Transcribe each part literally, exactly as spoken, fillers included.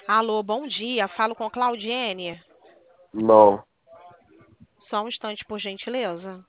Alô, bom dia. Falo com Claudiene. Não, Só um instante, por gentileza.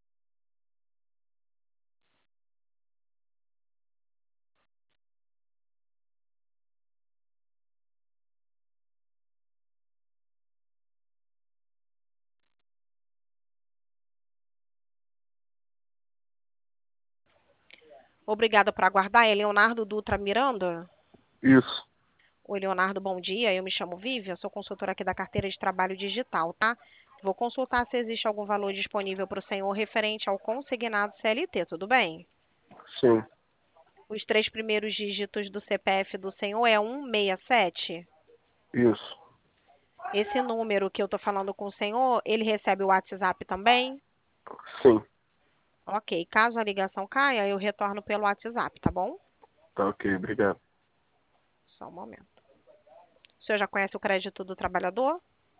Obrigada por aguardar. É Leonardo Dutra Miranda? isso, Oi, Leonardo, bom dia. Eu me chamo Vivian, sou consultora aqui da carteira de trabalho digital, tá? Vou consultar se existe algum valor disponível para o senhor referente ao consignado C L T, tudo bem? sim, Os três primeiros dígitos do C P F do senhor é cento e sessenta e sete? isso, Esse número que eu estou falando com o senhor, ele recebe o WhatsApp também? sim, Ok, caso a ligação caia, eu retorno pelo WhatsApp, tá bom? tá ok, obrigado. Só um momento. O senhor já conhece o crédito do trabalhador?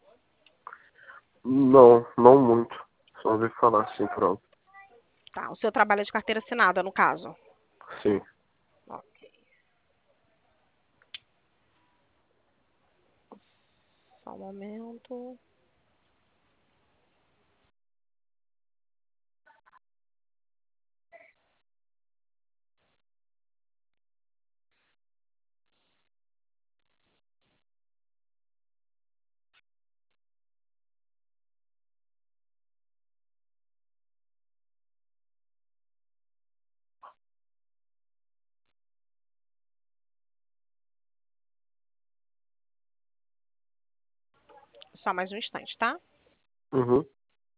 Não, não muito, só ouvi falar assim, pronto, Tá, o senhor trabalha de carteira assinada, no caso? sim, Ok, só um momento. Só mais um instante, tá? uhum,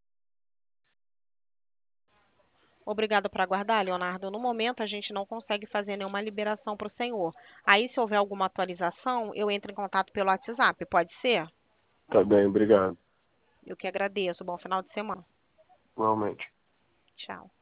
Obrigada por aguardar, Leonardo. No momento, a gente não consegue fazer nenhuma liberação para o senhor. Aí, se houver alguma atualização, eu entro em contato pelo WhatsApp, pode ser? tá bem, obrigado, Eu que agradeço. Bom final de semana. realmente. Tchau.